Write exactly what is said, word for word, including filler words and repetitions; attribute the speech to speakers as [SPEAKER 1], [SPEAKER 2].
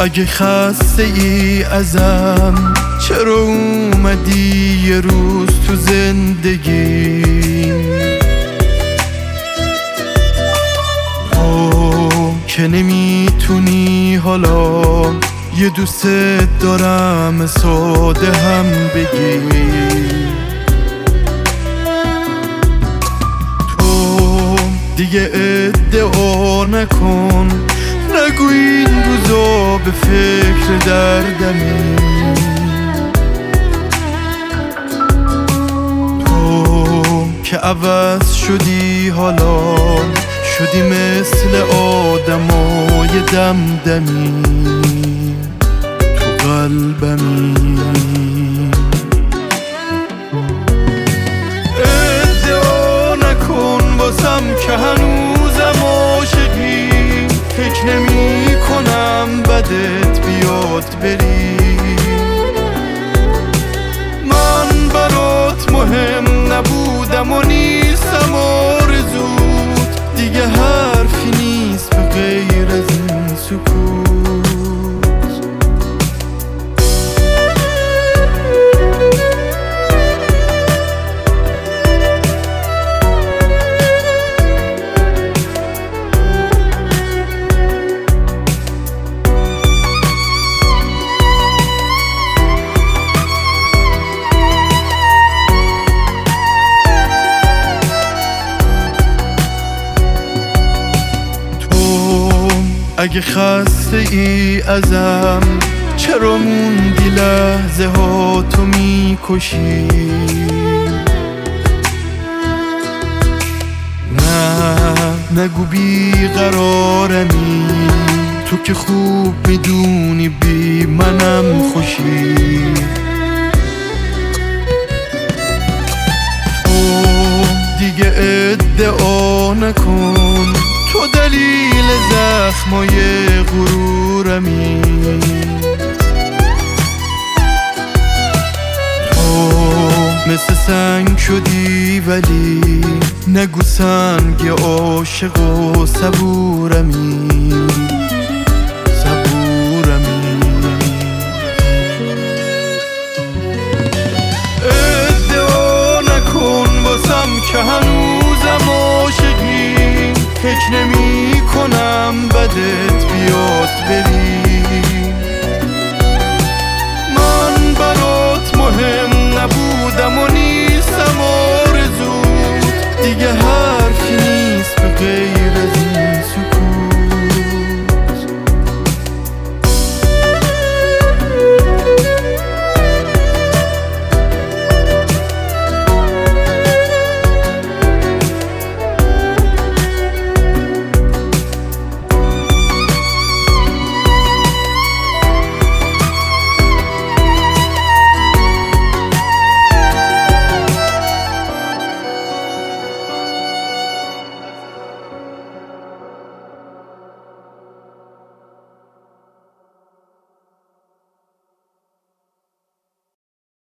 [SPEAKER 1] اگه خسته ای ازم چرا اومدی یه روز تو زندگی؟ تو که نمیتونی حالا یه دوست دارم ساده هم بگی. تو دیگه ادعا نکن، نگو این روزا به فکر دردمی. تو که عوض شدی حالا شدی مثل آدمای دمدمی تو قلبمی. ادعا نکن واسم که هنوزم عاشقی، فکر نمی کنم بدت بیاد بری. من برات مهم نبودم و نیستم آرزوت، دیگه حرفی نیست به غیر از این سکوت. اگه خسته ای ازم چرا موندی لحظه ها تو میکشی؟ نه نگو بیقرارمی، تو که خوب میدونی بی منم خوشی. تو دیگه ادعا نکن، تو دلیل زخمای غرورمی. تو مثل سنگ شدی ولی نگو سنگ عاشق و صبورمی.